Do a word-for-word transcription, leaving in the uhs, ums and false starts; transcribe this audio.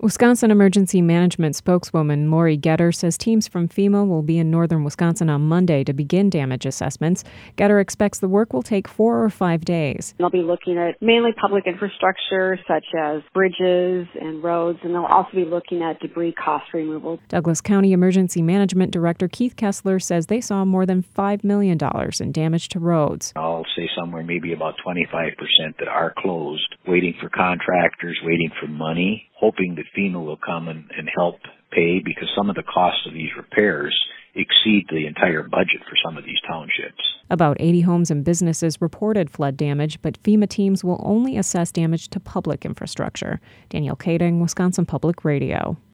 Wisconsin Emergency Management spokeswoman Lori Getter says teams from FEMA will be in northern Wisconsin on Monday to begin damage assessments. Getter expects the work will take four or five days. They'll be looking at mainly public infrastructure such as bridges and roads, and they'll also be looking at debris cost removal. Douglas County Emergency Management Director Keith Kessler says they saw more than five million dollars in damage to roads. I'll say somewhere maybe about twenty-five percent that are closed, waiting for contractors, waiting for money, hoping that FEMA will come and, and help pay, because some of the costs of these repairs exceed the entire budget for some of these townships. About eighty homes and businesses reported flood damage, but FEMA teams will only assess damage to public infrastructure. Danielle Kading, Wisconsin Public Radio.